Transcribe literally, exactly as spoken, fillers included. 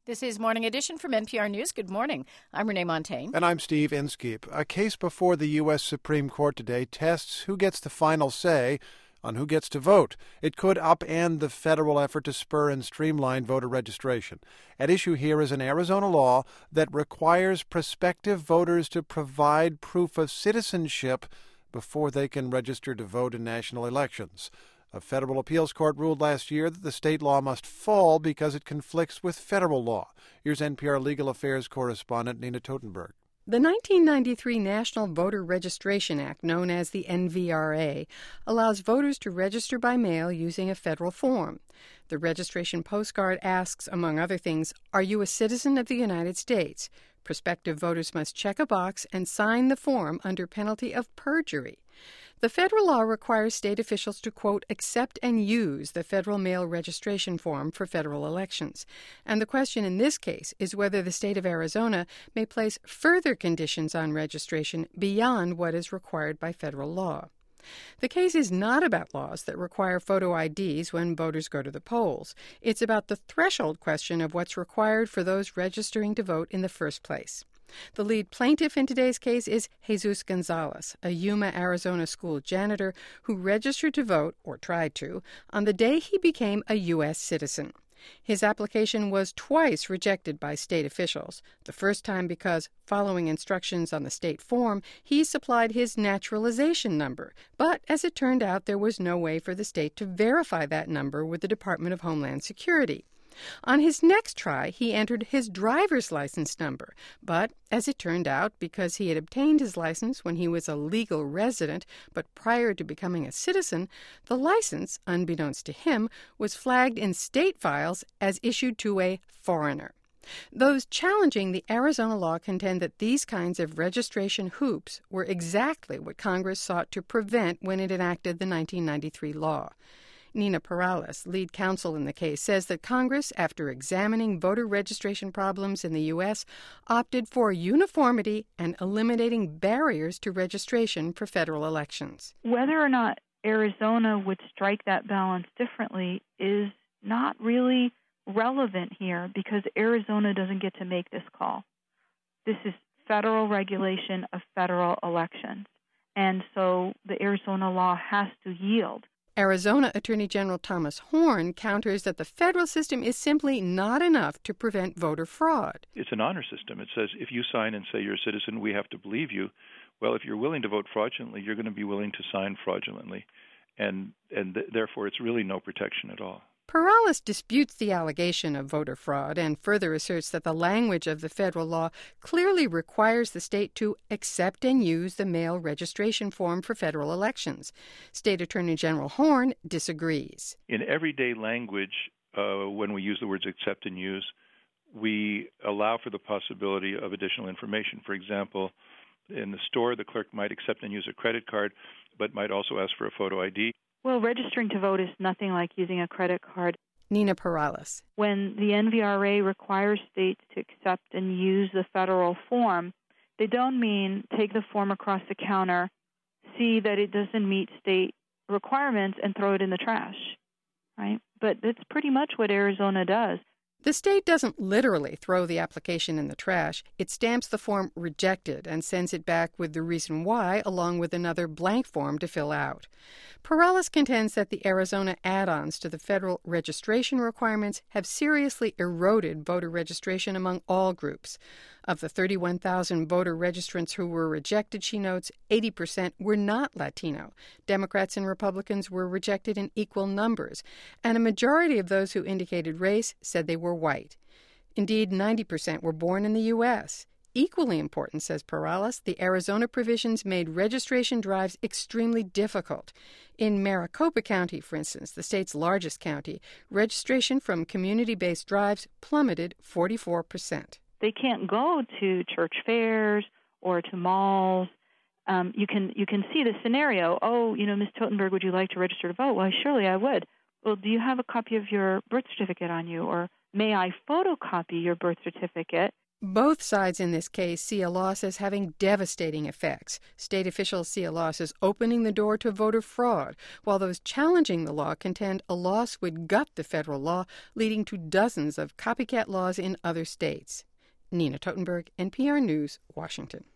This is Morning Edition from N P R News. Good morning. I'm Renee Montagne. And I'm Steve Inskeep. A case before the U S Supreme Court today tests who gets the final say on who gets to vote. It could upend the federal effort to spur and streamline voter registration. At issue here is an Arizona law that requires prospective voters to provide proof of citizenship before they can register to vote in national elections. A federal appeals court ruled last year that the state law must fall because it conflicts with federal law. Here's N P R legal affairs correspondent Nina Totenberg. The nineteen ninety-three National Voter Registration Act, known as the N V R A, allows voters to register by mail using a federal form. The registration postcard asks, among other things, "Are you a citizen of the United States?" Prospective voters must check a box and sign the form under penalty of perjury. The federal law requires state officials to, quote, accept and use the federal mail registration form for federal elections. And the question in this case is whether the state of Arizona may place further conditions on registration beyond what is required by federal law. The case is not about laws that require photo I Ds when voters go to the polls. It's about the threshold question of what's required for those registering to vote in the first place. The lead plaintiff in today's case is Jesus Gonzalez, a Yuma, Arizona school janitor who registered to vote, or tried to, on the day he became a U S citizen. His application was twice rejected by state officials, the first time because, following instructions on the state form, he supplied his naturalization number. But as it turned out, there was no way for the state to verify that number with the Department of Homeland Security. On his next try, he entered his driver's license number, but as it turned out, because he had obtained his license when he was a legal resident, but prior to becoming a citizen, the license, unbeknownst to him, was flagged in state files as issued to a foreigner. Those challenging the Arizona law contend that these kinds of registration hoops were exactly what Congress sought to prevent when it enacted the nineteen ninety-three law. Nina Perales, lead counsel in the case, says that Congress, after examining voter registration problems in the U S, opted for uniformity and eliminating barriers to registration for federal elections. Whether or not Arizona would strike that balance differently is not really relevant here because Arizona doesn't get to make this call. This is federal regulation of federal elections, and so the Arizona law has to yield. Arizona Attorney General Thomas Horn counters that the federal system is simply not enough to prevent voter fraud. It's an honor system. It says if you sign and say you're a citizen, we have to believe you. Well, if you're willing to vote fraudulently, you're going to be willing to sign fraudulently. And, and th- therefore, it's really no protection at all. Perales disputes the allegation of voter fraud and further asserts that the language of the federal law clearly requires the state to accept and use the mail registration form for federal elections. State Attorney General Horn disagrees. In everyday language, uh, when we use the words accept and use, we allow for the possibility of additional information. For example, in the store, the clerk might accept and use a credit card, but might also ask for a photo I D. Well, registering to vote is nothing like using a credit card. Nina Perales. When the N V R A requires states to accept and use the federal form, they don't mean take the form across the counter, see that it doesn't meet state requirements, and throw it in the trash, right? But that's pretty much what Arizona does. The state doesn't literally throw the application in the trash. It stamps the form rejected and sends it back with the reason why, along with another blank form to fill out. Perales contends that the Arizona add-ons to the federal registration requirements have seriously eroded voter registration among all groups. Of the thirty-one thousand voter registrants who were rejected, she notes, eighty percent were not Latino. Democrats and Republicans were rejected in equal numbers, and a majority of those who indicated race said they were white. Indeed, ninety percent were born in the U S Equally important, says Perales, the Arizona provisions made registration drives extremely difficult. In Maricopa County, for instance, the state's largest county, registration from community-based drives plummeted forty-four percent. They can't go to church fairs or to malls. Um, you can you can see the scenario. Oh, you know, Miz Totenberg, would you like to register to vote? Well, surely I would. Well, do you have a copy of your birth certificate on you? Or may I photocopy your birth certificate? Both sides in this case see a loss as having devastating effects. State officials see a loss as opening the door to voter fraud, while those challenging the law contend a loss would gut the federal law, leading to dozens of copycat laws in other states. Nina Totenberg, N P R News, Washington.